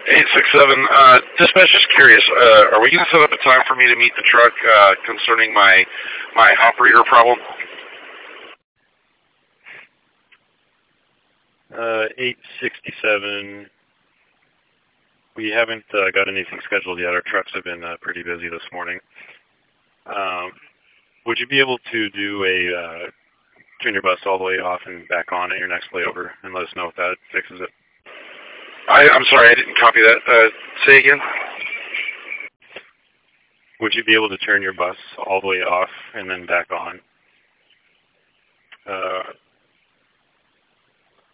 867. Dispatch, just curious. Are we going to set up a time for me to meet the truck concerning my operator problem? 867. We haven't got anything scheduled yet. Our trucks have been pretty busy this morning. Would you be able to do turn your bus all the way off and back on at your next layover and let us know if that fixes it? I'm sorry, I didn't copy that. Say again? Would you be able to turn your bus all the way off and then back on